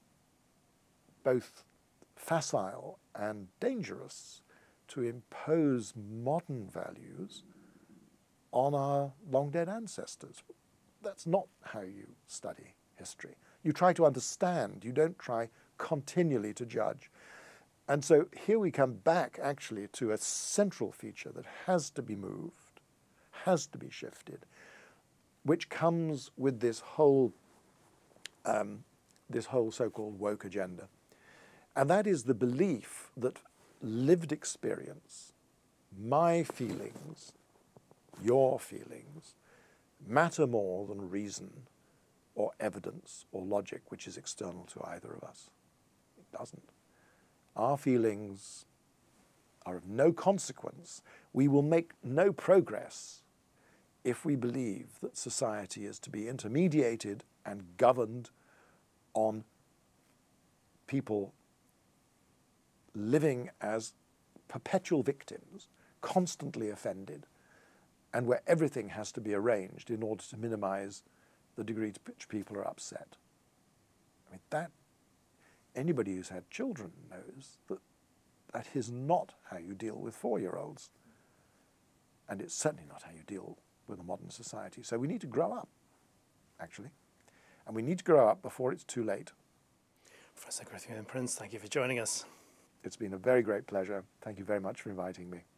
both facile and dangerous to impose modern values on our long-dead ancestors. That's not how you study history. You try to understand. You don't try continually to judge. And so here we come back actually to a central feature that has to be moved, has to be shifted, which comes with this whole, um, this whole so-called woke agenda. And that is the belief that lived experience, my feelings, your feelings, matter more than reason or evidence or logic, which is external to either of us. It doesn't. Our feelings are of no consequence. We will make no progress if we believe that society is to be intermediated and governed on people living as perpetual victims, constantly offended, and where everything has to be arranged in order to minimize the degree to which people are upset. I mean, that, anybody who's had children knows that that is not how you deal with four-year-olds. And it's certainly not how you deal with a modern society. So we need to grow up, actually. And we need to grow up before it's too late. Professor Gwythian Prince, thank you for joining us. It's been a very great pleasure. Thank you very much for inviting me.